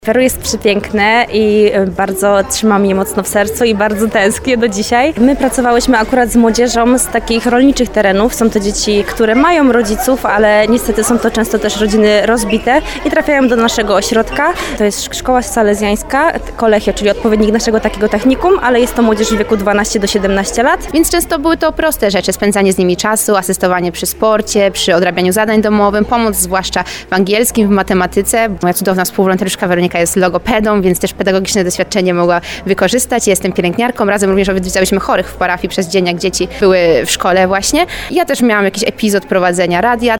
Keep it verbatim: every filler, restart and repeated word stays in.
Peru jest przepiękne i bardzo trzymam je mocno w sercu i bardzo tęsknię do dzisiaj. My pracowałyśmy akurat z młodzieżą z takich rolniczych terenów. Są to dzieci, które mają rodziców, ale niestety są to często też rodziny rozbite i trafiają do naszego ośrodka. To jest szkoła salezjańska, Kolechia, czyli odpowiednik naszego takiego technikum, ale jest to młodzież w wieku dwanaście do siedemnastu lat. Więc często były to proste rzeczy, spędzanie z nimi czasu, asystowanie przy sporcie, przy odrabianiu zadań domowym, pomoc zwłaszcza w angielskim, w matematyce. Moja cudowna współwolontariuszka Weronika jest logopedą, więc też pedagogiczne doświadczenie mogła wykorzystać. Jestem pielęgniarką, razem również odwiedzałyśmy chorych w parafii przez dzień, jak dzieci były w szkole właśnie. Ja też miałam jakiś epizod prowadzenia radia.